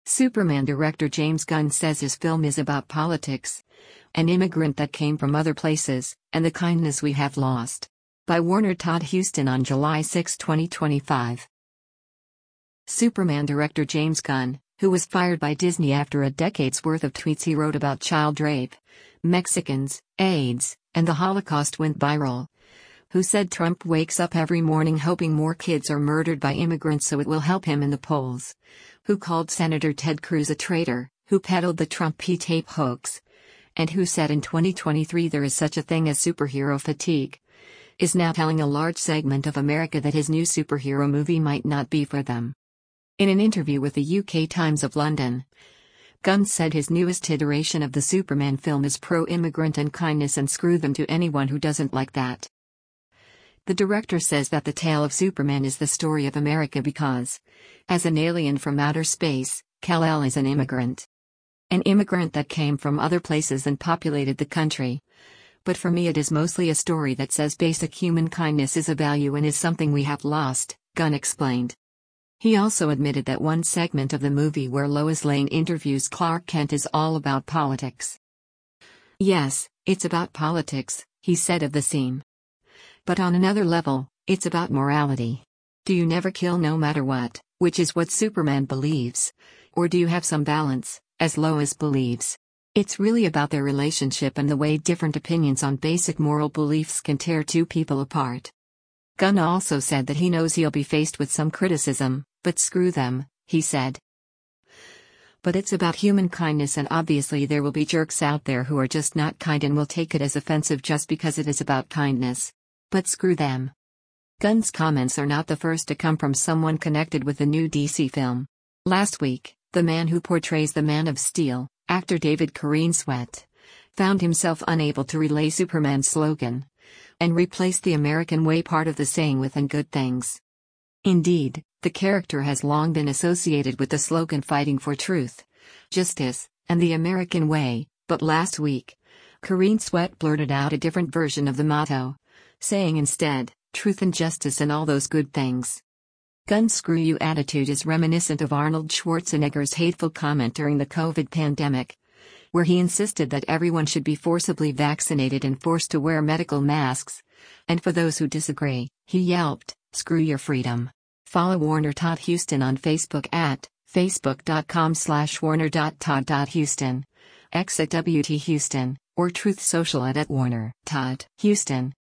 Superman director James Gunn says his film is about politics, an immigrant that came from other places, and the kindness we have lost. By Warner Todd Huston on July 6, 2025. Superman director James Gunn, who was fired by Disney after a decade's worth of tweets he wrote about child rape, Mexicans, AIDS, and the Holocaust went viral. Who said Trump wakes up every morning hoping more kids are murdered by immigrants so it will help him in the polls. Who called Senator Ted Cruz a traitor, who peddled the Trump P-tape hoax, and who said in 2023 there is such a thing as superhero fatigue, is now telling a large segment of America that his new superhero movie might not be for them. In an interview with the UK Times of London, Gunn said his newest iteration of the Superman film is pro-immigrant and kindness and screw them to anyone who doesn't like that. The director says that the tale of Superman is the story of America because, as an alien from outer space, Kal-El is an immigrant. An immigrant that came from other places and populated the country. But for me it is mostly a story that says basic human kindness is a value and is something we have lost, Gunn explained. He also admitted that one segment of the movie where Lois Lane interviews Clark Kent is all about politics. Yes, it's about politics, he said of the scene. But on another level, it's about morality. Do you never kill no matter what, which is what Superman believes? Or do you have some balance, as Lois believes? It's really about their relationship and the way different opinions on basic moral beliefs can tear two people apart. Gunn also said that he knows he'll be faced with some criticism, but screw them, he said. But it's about human kindness and obviously there will be jerks out there who are just not kind and will take it as offensive just because it is about kindness. But screw them. Gunn's comments are not the first to come from someone connected with the new DC film. Last week, the man who portrays the Man of Steel, actor David Coreen Sweat, found himself unable to relay Superman's slogan, and replaced the American way part of the saying with "and good things." Indeed, the character has long been associated with the slogan fighting for truth, justice, and the American way, but last week, Coreen Sweat blurted out a different version of the motto, saying instead, truth and justice and all those good things. Gunn's screw you attitude is reminiscent of Arnold Schwarzenegger's hateful comment during the COVID pandemic, where he insisted that everyone should be forcibly vaccinated and forced to wear medical masks, and for those who disagree, he yelped, screw your freedom. Follow Warner Todd Huston on Facebook at facebook.com/warner.todd.huston, X at WT Huston, or Truth Social at @Warner Todd Huston.